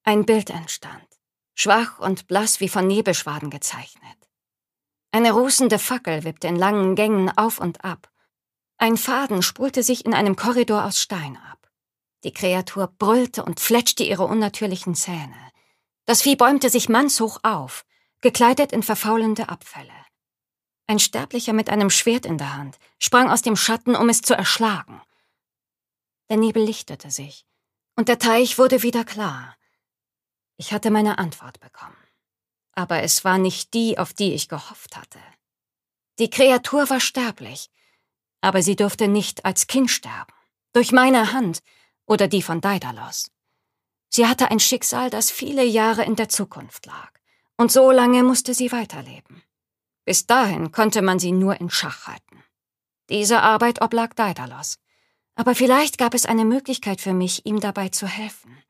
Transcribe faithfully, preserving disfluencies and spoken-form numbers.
Ein Bild entstand, schwach und blass wie von Nebelschwaden gezeichnet. Eine rußende Fackel wippte in langen Gängen auf und ab. Ein Faden spulte sich in einem Korridor aus Stein ab. Die Kreatur brüllte und fletschte ihre unnatürlichen Zähne. Das Vieh bäumte sich mannshoch auf, gekleidet in verfaulende Abfälle. Ein Sterblicher mit einem Schwert in der Hand sprang aus dem Schatten, um es zu erschlagen. Der Nebel lichtete sich, und der Teich wurde wieder klar. Ich hatte meine Antwort bekommen. Aber es war nicht die, auf die ich gehofft hatte. Die Kreatur war sterblich, aber sie durfte nicht als Kind sterben. Durch meine Hand oder die von Daedalus. Sie hatte ein Schicksal, das viele Jahre in der Zukunft lag. Und so lange musste sie weiterleben. Bis dahin konnte man sie nur in Schach halten. Diese Arbeit oblag Daedalus. Aber vielleicht gab es eine Möglichkeit für mich, ihm dabei zu helfen.